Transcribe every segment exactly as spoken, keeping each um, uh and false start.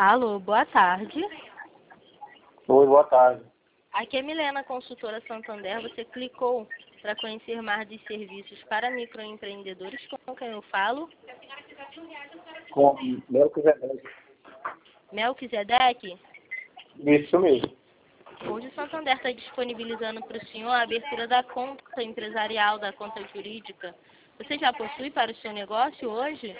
Alô, boa tarde. Oi, boa tarde. Aqui é Milena, consultora Santander. Você clicou para conhecer mais dos serviços para microempreendedores. Com quem eu falo? Com Melquisedeque. Melquisedeque? Isso mesmo. Hoje o Santander está disponibilizando para o senhor a abertura da conta empresarial, da conta jurídica. Você já possui para o seu negócio hoje?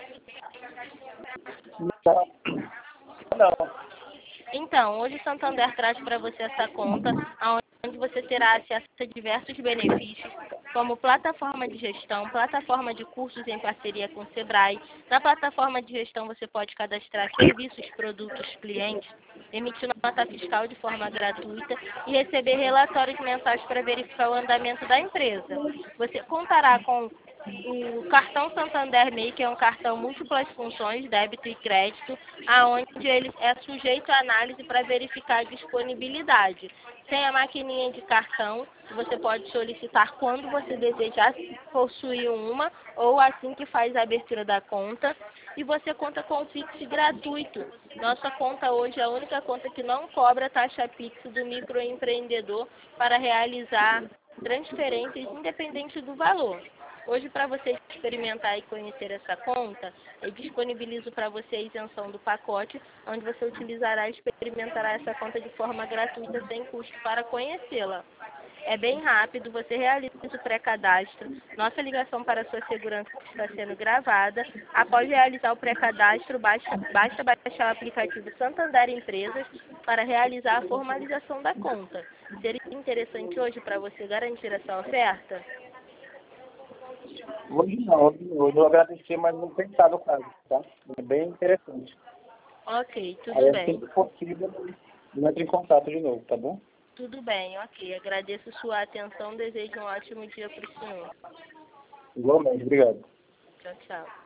Não. Não. Então, hoje o Santander traz para você essa conta, onde você terá acesso a diversos benefícios, como plataforma de gestão, plataforma de cursos em parceria com o Sebrae. Na plataforma de gestão você pode cadastrar serviços, produtos, clientes, emitir nota fiscal de forma gratuita e receber relatórios mensais para verificar o andamento da empresa. Você contará com o cartão Santander M E I, que é um cartão múltiplas funções, débito e crédito, aonde ele é sujeito à análise para verificar a disponibilidade. Tem a maquininha de cartão, que você pode solicitar quando você desejar possuir uma, ou assim que faz a abertura da conta. E você conta com o Pix gratuito. Nossa conta hoje é a única conta que não cobra taxa Pix do microempreendedor para realizar transferências independente do valor. Hoje, para você experimentar e conhecer essa conta, eu disponibilizo para você a isenção do pacote, onde você utilizará e experimentará essa conta de forma gratuita, sem custo, para conhecê-la. É bem rápido, você realiza o pré-cadastro. Nossa ligação para a sua segurança está sendo gravada. Após realizar o pré-cadastro, basta, basta baixar o aplicativo Santander Empresas para realizar a formalização da conta. Seria interessante hoje para você garantir essa oferta? Hoje não, hoje não. Eu vou agradecer, mas não pensar no caso, tá? É bem interessante. Ok, tudo Aí, bem. assim que possível, eu entro em contato de novo, tá bom? Tudo bem, ok. Agradeço sua atenção. Desejo um ótimo dia para o senhor. Igualmente, obrigado. Tchau, tchau.